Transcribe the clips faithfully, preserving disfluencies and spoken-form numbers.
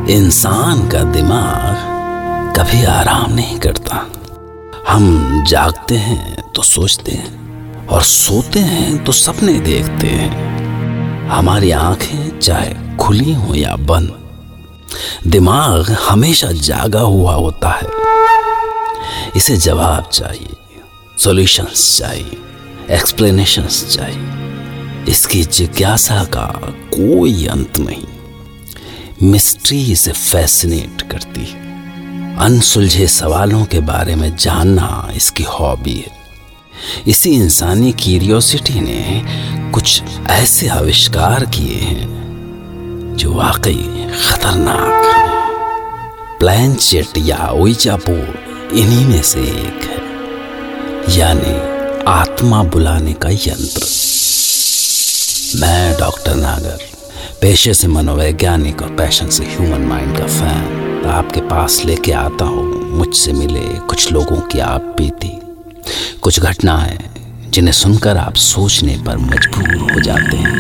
इंसान का दिमाग कभी आराम नहीं करता। हम जागते हैं तो सोचते हैं और सोते हैं तो सपने देखते हैं। हमारी आंखें चाहे खुली हो या बंद, दिमाग हमेशा जागा हुआ होता है। इसे जवाब चाहिए, सॉल्यूशंस चाहिए, एक्सप्लेनेशंस चाहिए। इसकी जिज्ञासा का कोई अंत नहीं। मिस्ट्री इसे फैसिनेट करती है। अनसुलझे सवालों के बारे में जानना इसकी हॉबी है। इसी इंसानी क्यूरियोसिटी ने कुछ ऐसे आविष्कार किए हैं जो वाकई खतरनाक हैं। प्लैंचेट या ओइजा बोर्ड इन्हीं में से एक है, यानी आत्मा बुलाने का यंत्र। मैं डॉक्टर नागर, पेशे से मनोवैज्ञानिक और पैशन से ह्यूमन माइंड का फैन, आपके पास लेके आता हूँ मुझसे मिले कुछ लोगों की आप बीती, कुछ घटनाएं जिन्हें सुनकर आप सोचने पर मजबूर हो जाते हैं।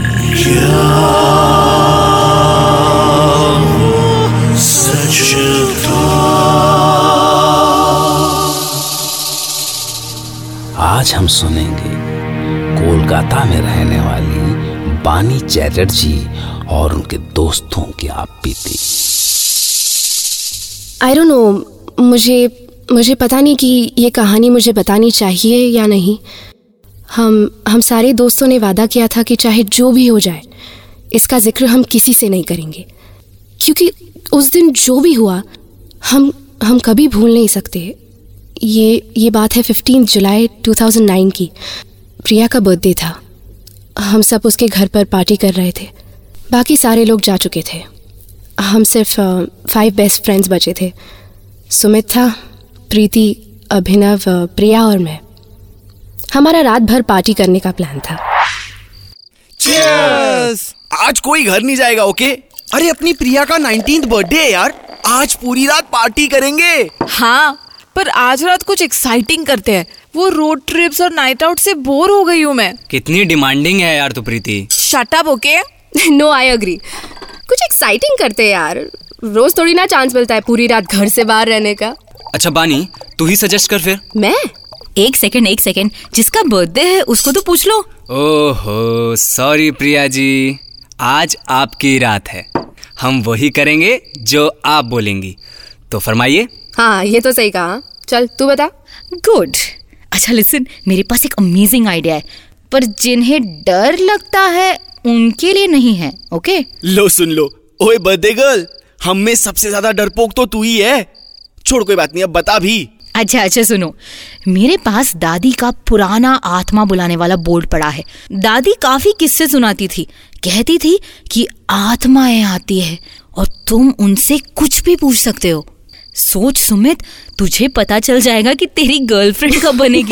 आज हम सुनेंगे कोलकाता में रहने वाली बानी चैटर्जी और उनके दोस्तों की आप बीती। आई डोंट नो, मुझे मुझे पता नहीं कि ये कहानी मुझे बतानी चाहिए या नहीं। हम हम सारे दोस्तों ने वादा किया था कि चाहे जो भी हो जाए इसका जिक्र हम किसी से नहीं करेंगे, क्योंकि उस दिन जो भी हुआ हम हम कभी भूल नहीं सकते। ये ये बात है fifteen July two thousand nine की। प्रिया का बर्थडे था। हम सब उसके घर पर पार्टी कर रहे थे। बाकी सारे लोग जा चुके थे। हम सिर्फ फाइव बेस्ट फ्रेंड्स बचे थे। सुमित था, प्रीति, अभिनव, प्रिया और मैं। हमारा रात भर पार्टी करने का प्लान था। चीयर्स! आज कोई घर नहीं जाएगा, ओके? अरे अपनी प्रिया का नाइनटीन्थ बर्थडे है यार, आज पूरी रात पार्टी करेंगे। हाँ, पर आज रात कुछ एक्साइटिंग करते हैं। वो रोड ट्रिप्स और नाइट आउट से बोर हो गई हूँ मैं। कितनी डिमांडिंग है यार तू Preeti. Shut up, okay? No, I agree. कुछ एक्साइटिंग करते हैं यार। रोज थोड़ी ना चांस मिलता है पूरी रात घर से बाहर रहने का। अच्छा बानी, तू ही सजेस्ट कर फिर। मैं? एक सेकंड एक सेकंड जिसका बर्थडे है उसको तो पूछ लो। ओहो सॉरी प्रिया जी, आज आपकी रात है। हम वही करेंगे जो आप बोलेंगी, तो फरमाइए। हाँ, ये तो सही कहा। चल तू बता। गुड। अच्छा लिसन, मेरे पास एक अमेजिंग आइडिया है, पर जिन्हें डर लगता है उनके लिए नहीं है, ओके? लो सुन लो, ओए बर्थडे गर्ल, हम में सबसे ज्यादा डरपोक तो तू ही है। छोड़, कोई बात नहीं, अब बता भी। अच्छा अच्छा सुनो, मेरे पास दादी का पुराना आत्मा बुलाने वाला बोर्ड पड़ा है। दादी काफी किस्से सुनाती थी। कहती थी कि आत्माएं आती है और तुम उनसे कुछ भी पूछ सकते हो। सोच सुमित, तुझे पता चल जाएगा कि तेरी गर्लफ्रेंड कब बनेगी।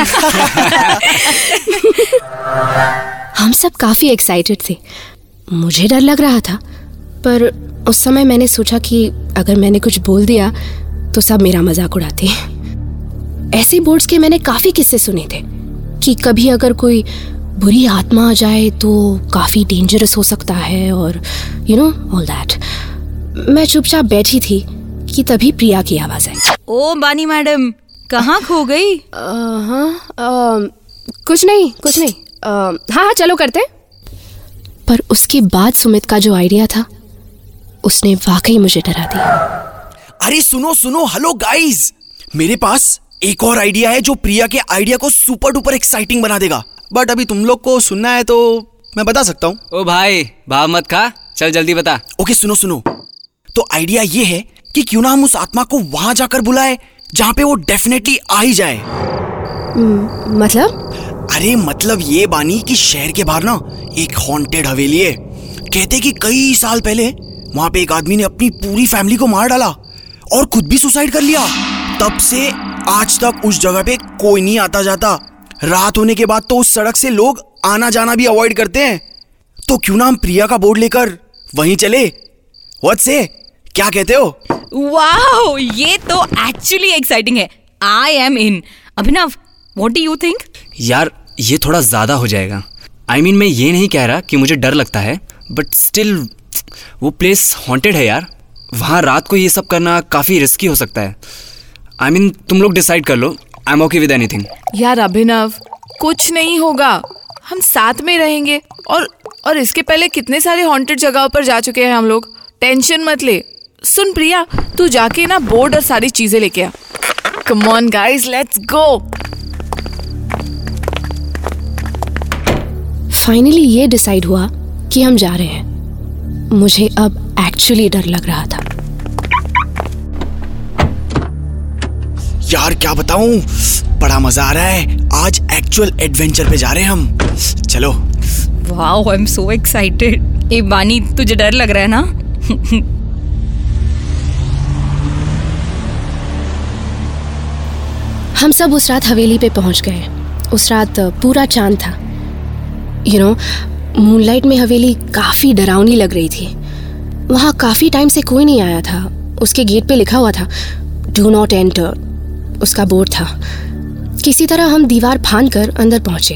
हम सब काफी एक्साइटेड थे। मुझे डर लग रहा था, पर उस समय मैंने सोचा कि अगर मैंने कुछ बोल दिया तो सब मेरा मजाक उड़ाते। ऐसे बोर्ड्स के मैंने काफी किस्से सुने थे कि कभी अगर कोई बुरी आत्मा आ जाए तो काफी डेंजरस हो सकता है और यू नो ऑल दैट। मैं चुपचाप बैठी थी कि तभी प्रिया की आवाज आई। ओ बानी मैडम, कहाँ खो गई? हाँ, कुछ नहीं कुछ नहीं आ, हाँ हाँ चलो करते। पर उसके बाद सुमित का जो आइडिया था उसने वाकई मुझे डरा दिया। अरे सुनो सुनो, हेलो गाइस, मेरे पास एक और आइडिया है जो प्रिया के आइडिया को सुपर डुपर एक्साइटिंग बना देगा। बट अभी तुम लोग को सुनना है तो मैं बता सकता हूँ। ओ भाई, भाव मत खा, चल जल्दी बता। ओके सुनो सुनो, तो आइडिया ये है कि क्यों ना हम उस आत्मा को वहां जाकर बुलाए जहाँ पे वो डेफिनेटली आ ही जाए। मतलब? अरे मतलब ये बानी कि शहर के बाहर ना एक हॉन्टेड हवेली है। कहते कि कई साल पहले वहां पे एक आदमी ने अपनी पूरी फैमिली को मार डाला और खुद भी सुसाइड कर लिया। तब से आज तक उस जगह पे कोई नहीं आता जाता। रात होने के बाद तो उस सड़क से लोग आना जाना भी अवॉइड करते हैं। तो क्यों ना हम प्रिया का बोर्ड लेकर वहीं चले? व्हाट से, क्या कहते हो? वाओ, ये तो एक्चुअली एक्साइटिंग है। I am in. Abhinav, what do you think? यार ये थोड़ा ज्यादा हो जाएगा। आई I मीन mean, मैं ये नहीं कह रहा कि मुझे डर लगता है, बट स्टिल वो प्लेस हॉन्टेड है यार। वहाँ रात को ये सब करना काफ़ी रिस्की हो सकता है। आई I मीन mean, तुम लोग डिसाइड कर लो। I am okay with anything. यार अभिनव, कुछ नहीं होगा, हम साथ में रहेंगे। और और इसके पहले कितने सारे हॉन्टेड जगहों पर जा चुके हैं हम लोग, टेंशन मत ले। सुन प्रिया, तू जाके ना बोर्ड और सारी चीजें लेके आ। Come on guys, let's go. Finally ये डिसाइड हुआ कि हम जा रहे हैं। मुझे अब एक्चुअली डर लग रहा था। यार क्या बताऊं, बड़ा मजा आ रहा है। आज एक्चुअल एडवेंचर पे जा रहे हैं हम। चलो। Wow, I am so excited. ए बानी, तुझे डर लग रहा है ना? हम सब उस रात हवेली पे पहुंच गए। उस रात पूरा चांद था। यू नो, मूनलाइट में हवेली काफ़ी डरावनी लग रही थी। वहाँ काफ़ी टाइम से कोई नहीं आया था। उसके गेट पे लिखा हुआ था डू नॉट एंटर, उसका बोर्ड था। किसी तरह हम दीवार फांद कर अंदर पहुंचे।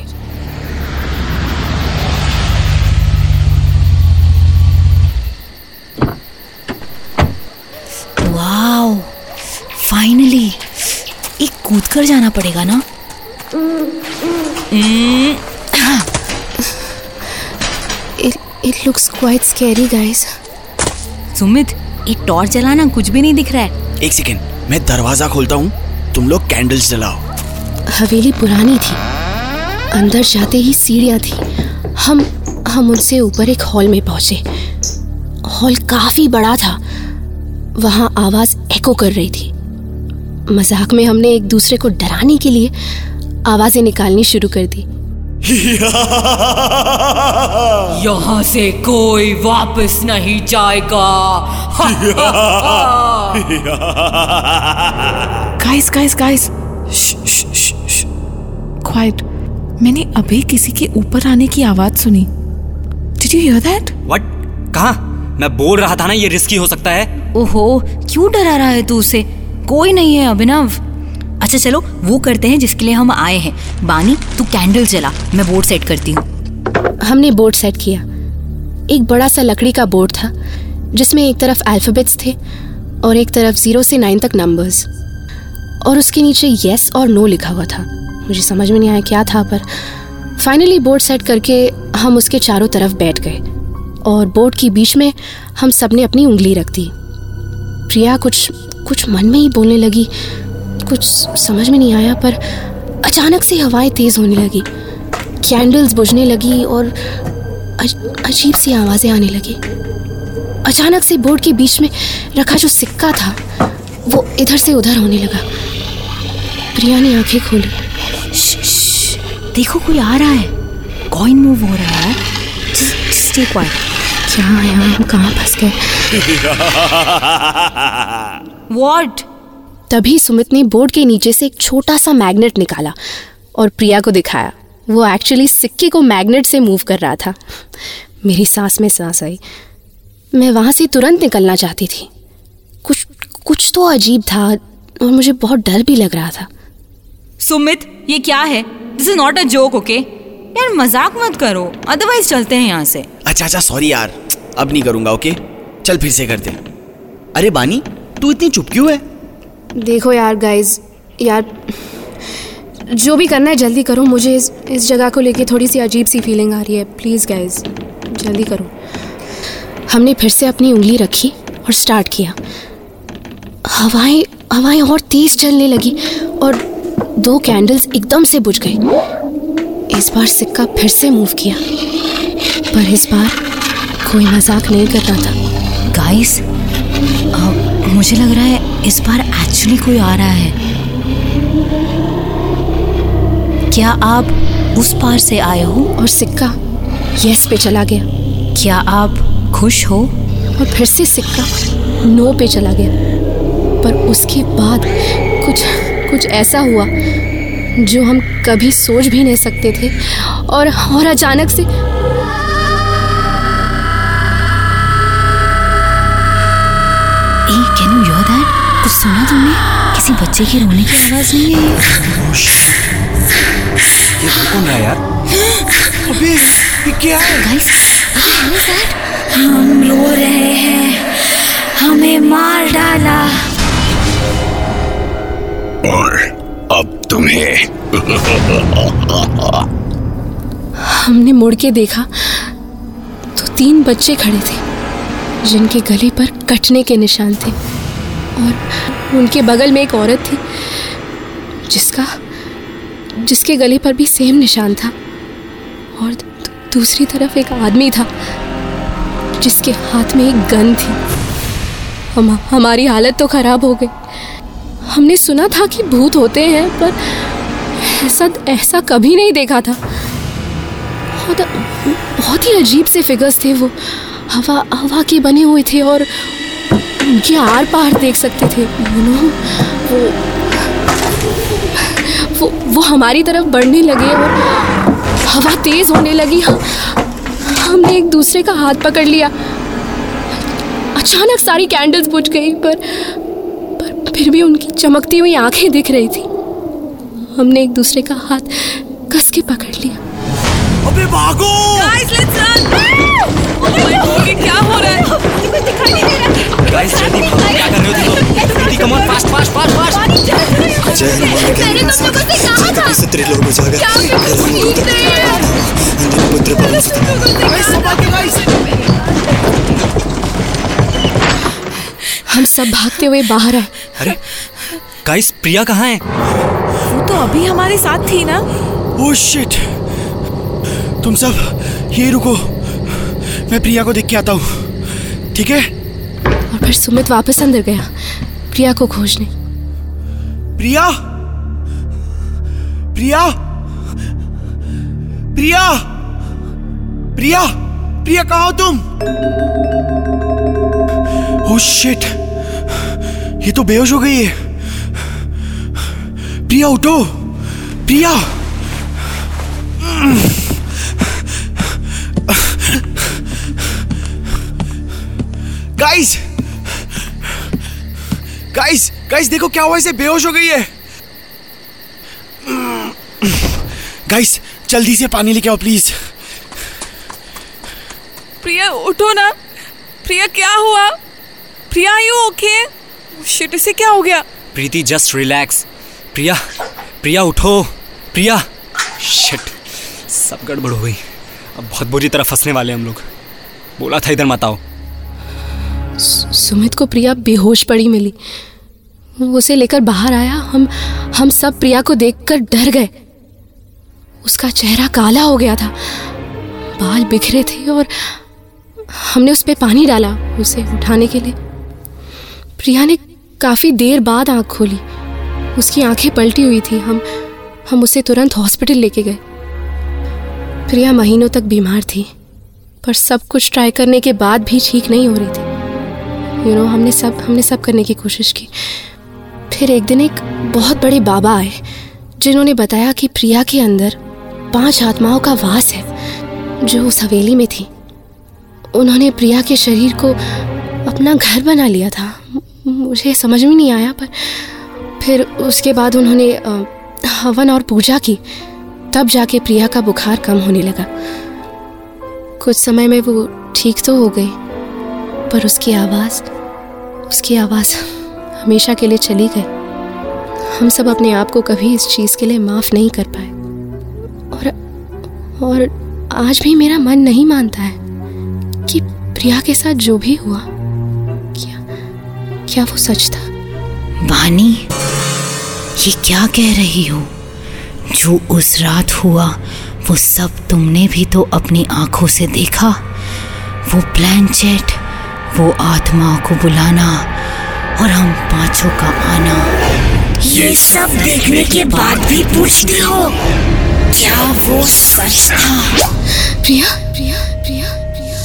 Wow, finally. एक कूद कर जाना पड़ेगा ना? It looks quite scary guys. Sumit, एक टॉर्च जलाना, कुछ भी नहीं दिख रहा है। एक सेकेंड, मैं दरवाजा खोलता हूँ, तुम लोग कैंडल्स जलाओ। हवेली पुरानी थी, अंदर जाते ही सीढ़ियाँ थी। हम हम उनसे ऊपर एक हॉल में पहुंचे। हॉल काफी बड़ा था। वहाँ आवाज एको कर रही थी। मजाक में हमने एक दूसरे को डराने के लिए आवाजें निकालनी शुरू कर दी। यहाँ से कोई वापस नहीं जाएगा। Guys guys guys, quiet. मैंने अभी किसी के ऊपर आने की आवाज सुनी। Did you hear that? What? कहाँ? मैं बोल रहा था ना ये रिस्की हो सकता है। ओहो, क्यों डरा रहा है तू उसे? कोई नहीं है अभिनव। अच्छा चलो, वो करते हैं जिसके लिए हम आए हैं। बानी, तू कैंडल जला, मैं बोर्ड सेट करती हूँ। हमने बोर्ड सेट किया। एक बड़ा सा लकड़ी का बोर्ड था जिसमें एक तरफ अल्फाबेट्स थे और एक तरफ जीरो से नाइन तक नंबर्स, और उसके नीचे येस और नो लिखा हुआ था। मुझे समझ में नहीं आया क्या था, पर फाइनली बोर्ड सेट करके हम उसके चारों तरफ बैठ गए और बोर्ड के बीच में हम सब ने अपनी उंगली रख दी। प्रिया कुछ कुछ मन में ही बोलने लगी। कुछ समझ में नहीं आया, पर अचानक से हवाएं तेज होने लगी, कैंडल्स बुझने लगी और अजीब सी आवाजें आने लगी। अचानक से बोर्ड के बीच में रखा जो सिक्का था वो इधर से उधर होने लगा। प्रिया ने आंखें खोली। देखो, कोई आ रहा है। कॉइन मूव हो रहा है। Stay quiet. क्या है, हम कहाँ फंस गए? व्हाट? तभी सुमित ने बोर्ड के नीचे से एक छोटा सा मैग्नेट निकाला और प्रिया को दिखाया। वो एक्चुअली सिक्के को मैग्नेट से मूव कर रहा था। मेरी सांस में सांस आई। मैं वहाँ से तुरंत निकलना चाहती थी। कुछ कुछ तो अजीब था और मुझे बहुत डर भी लग रहा था। सुमित, ये क्या है? This is not a joke, okay? यार मजाक मत करो, अदरवाइज चलते हैं यहाँ से। अच्छा अच्छा सॉरी यार, अब नहीं करूँगा। ओके चल फिर से करते। अरे बानी, तू इतनी चुप क्यों है? देखो यार गाइज, यार जो भी करना है जल्दी करो। मुझे इस इस जगह को लेके थोड़ी सी अजीब सी फीलिंग आ रही है। प्लीज़ गाइज जल्दी करो। हमने फिर से अपनी उंगली रखी और स्टार्ट किया। हवाएं हवाएं और तेज चलने लगी और दो कैंडल्स एकदम से बुझ गए। इस बार सिक्का फिर से मूव किया, पर इस बार कोई मजाक नहीं कर रहा था। गाइस, मुझे लग रहा है इस बार एक्चुअली कोई आ रहा है। क्या आप उस पार से आए हो? और सिक्का यस पे चला गया। क्या आप खुश हो? और फिर से सिक्का नो पे चला गया। पर उसके बाद कुछ कुछ ऐसा हुआ जो हम कभी सोच भी नहीं सकते थे। और और अचानक से ए, can you hear that? कुछ सुना तुमने? किसी बच्चे के रोने की आवाज नहीं है ये? ये कौन है यार? अबे ये क्या है? Guys, what is that? हम रो रहे हैं, हमें मार डाला। और अब तुम्हें। हमने मुड़ के देखा तो तीन बच्चे खड़े थे जिनके गले पर कटने के निशान थे, और उनके बगल में एक औरत थी जिसका जिसके गले पर भी सेम निशान था, और दूसरी तरफ एक आदमी था जिसके हाथ में एक गन थी। हम हमारी हालत तो खराब हो गई। हमने सुना था कि भूत होते हैं, पर ऐसा ऐसा कभी नहीं देखा था। बहुत बहुत ही अजीब से फिगर्स थे वो, हवा हवा के बने हुए थे और उनके आर पार देख सकते थे। यू नो वो वो वो हमारी तरफ बढ़ने लगे और हवा तेज होने लगी। हम हमने एक दूसरे का हाथ पकड़ लिया। अचानक सारी कैंडल्स बुझ गई, पर पर फिर भी उनकी चमकती हुई आंखें दिख रही थी। हमने एक दूसरे का हाथ कस के पकड़ लिया। अबे भागो! Guys, let's run! Oh my God, ये क्या हो रहा है? कुछ दिखाई नहीं दे रहा। गाइस जल्दी भागो, क्या कर रहे हो तुम लोग? Preeti come on, fast fast fast fast. जय हनुमान के मैंने तुमको कुछ दिखाया था। से त्रिलोक में जाकर क्या ठीक नहीं है? अंजनी पुत्र पवन सुत। हम सब भागते हुए बाहर आए। अरे गाइस, प्रिया कहाँ है? वो तो अभी हमारे साथ थी ना। Oh shit! तुम सब ये रुको, मैं प्रिया को देख के आता हूँ, ठीक है? और फिर सुमित वापस अंदर गया प्रिया को खोजने। प्रिया, प्रिया, प्रिया, प्रिया, प्रिया कहाँ हो तुम? Oh shit! ये तो बेहोश हो गई है। प्रिया उठो, प्रिया। गाइस, गाइस, गाइस देखो क्या हुआ, इसे बेहोश हो गई है। गाइस जल्दी से पानी लेके आओ प्लीज। प्रिया उठो ना। प्रिया क्या हुआ? Priya are you okay? Shit, इसे क्या हो गया? प्रीति जस्ट रिलैक्स। प्रिया, प्रिया उठो, प्रिया। शिट, सब गड़बड़ हो गई। अब बहुत बुरी तरह फंसने वाले हम लोग। बोला था इधर मत आओ। सुमित को प्रिया बेहोश पड़ी मिली। वो उसे लेकर बाहर आया। हम हम सब प्रिया को देखकर डर गए। उसका चेहरा काला हो गया था, बाल बिखरे थे, और हमने उस पे पानी डाला उसे उठाने के लिए। प्रिया ने काफ़ी देर बाद आंख खोली। उसकी आंखें पलटी हुई थी। हम हम उसे तुरंत हॉस्पिटल लेके गए। प्रिया महीनों तक बीमार थी, पर सब कुछ ट्राई करने के बाद भी ठीक नहीं हो रही थी। यू नो हमने सब हमने सब करने की कोशिश की। फिर एक दिन एक बहुत बड़े बाबा आए जिन्होंने बताया कि प्रिया के अंदर पांच आत्माओं का वास है जो उस हवेली में थी। उन्होंने प्रिया के शरीर को अपना घर बना लिया था। मुझे समझ में नहीं आया, पर फिर उसके बाद उन्होंने हवन और पूजा की। तब जाके प्रिया का बुखार कम होने लगा। कुछ समय में वो ठीक तो हो गई, पर उसकी आवाज़ उसकी आवाज़ हमेशा के लिए चली गई। हम सब अपने आप को कभी इस चीज़ के लिए माफ़ नहीं कर पाए, और और आज भी मेरा मन नहीं मानता है कि प्रिया के साथ जो भी हुआ, क्या क्या वो सच था? वानी, ये क्या कह रही हो? जो उस रात हुआ वो सब तुमने भी तो अपनी आंखों से देखा। वो प्लानचेट, वो आत्माओं को बुलाना और हम पांचों का आना। ये सब देखने के बाद भी पूछती हो क्या वो सच था? प्रिया प्रिया प्रिया प्रिया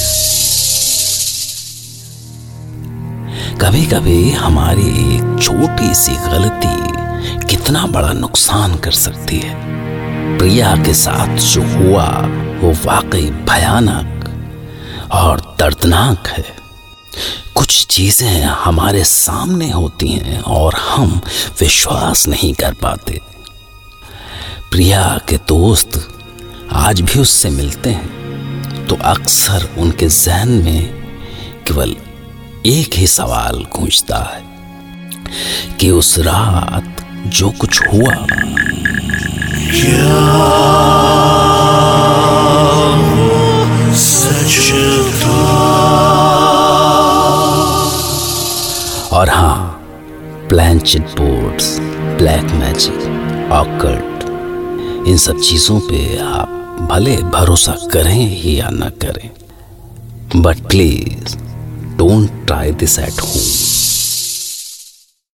कभी कभी हमारी एक छोटी सी गलती कितना बड़ा नुकसान कर सकती है। प्रिया के साथ जो हुआ वो वाकई भयानक और दर्दनाक है। कुछ चीजें हमारे सामने होती हैं और हम विश्वास नहीं कर पाते। प्रिया के दोस्त आज भी उससे मिलते हैं तो अक्सर उनके जहन में केवल एक ही सवाल गूंजता है कि उस रात जो कुछ हुआ क्या वो सच था? और हाँ, planchette boards, black magic, occult, इन सब चीजों पे आप भले भरोसा करें ही या ना करें, but please don't try this at home.